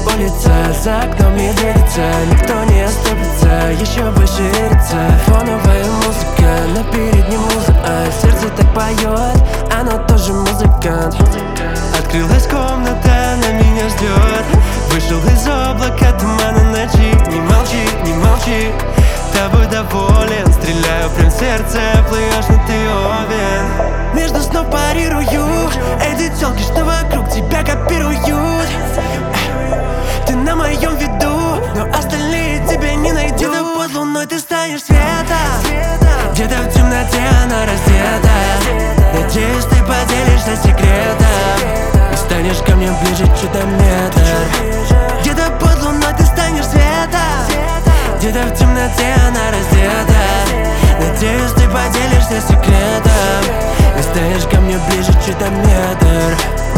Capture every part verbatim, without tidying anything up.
улица, за окном медведица, никто не оступится, еще больше верится. Фоновая музыка, на переднем музыка, а сердце так поет, оно тоже музыкант. Открылась комната, на меня ждет. Вышел из облака тумана ночи. Не молчи, не молчи, тобой доволен. Стреляю прям в сердце, плывешь на ты овен. Между снов парирую, эти тёлки, что вокруг тебя копируют. Ты на моем виду, но остальные тебя не найдут. Где-то под луной ты станешь светом, где-то в темноте она раздета. Надеюсь, ты поделишься секретом и станешь ко мне ближе чуть на метр. Где-то под луной ты станешь светом, где-то в темноте она раздета. Надеюсь, ты поделишься секретом и станешь ко мне ближе чуть на метр.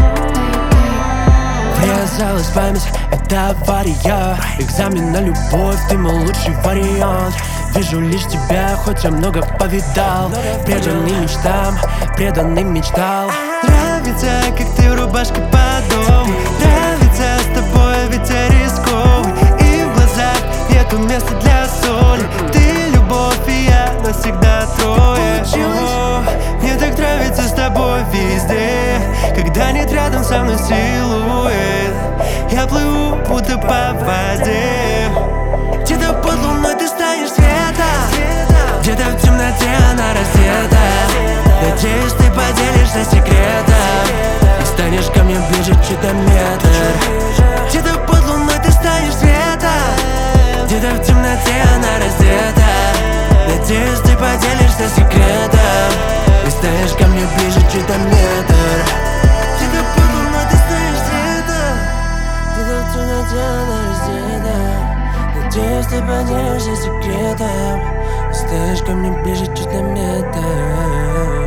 Врезалась память, это авария. Экзамен на любовь, ты мой лучший вариант. Вижу лишь тебя, хоть я много повидал. Преданный мечтам, преданный мечтал. Нравится, как ты в рубашке по дому. Нравится с тобой, ведь я рисковый. И в глазах нету места для соли. Ты любовь, и я навсегда трое. О, мне так нравится с тобой везде, когда нет рядом со мной силуэт. Я плыву, будто по воде. Где-то под луной ты станешь светом, где-то в темноте она раздета. Надеюсь, ты поделишься секретом и станешь ко мне ближе чуть на метр. Где-то под луной ты станешь светом, где-то в темноте она раздета. Надеюсь, ты поделишься секретом и станешь ко мне ближе чуть на метр. Где-то под луной ты станешь светом, где-то в темноте она раздета. Надеюсь, ты поделишься секретом и станешь ко мне ближе чуть на метр.